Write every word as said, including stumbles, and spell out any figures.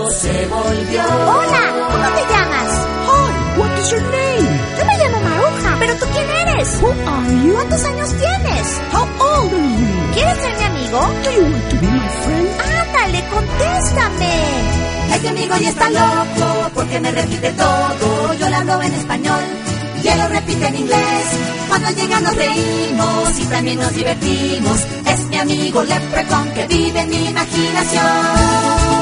loco se volvió. Hola, ¿cómo te llamas? Hi, what is your name? Yo me llamo Maruja. ¿Pero tú quién eres? Who are you? ¿Cuántos años tienes? How old are you? ¿Quieres ser mi amigo? Do you want to be my friend? Ándale, contéstame. Este amigo ya está loco porque me repite todo. Yo le hablo en español y él lo repite en inglés. Cuando llega nos reímos y también nos divertimos. Es mi amigo Leprechaun que vive en mi imaginación.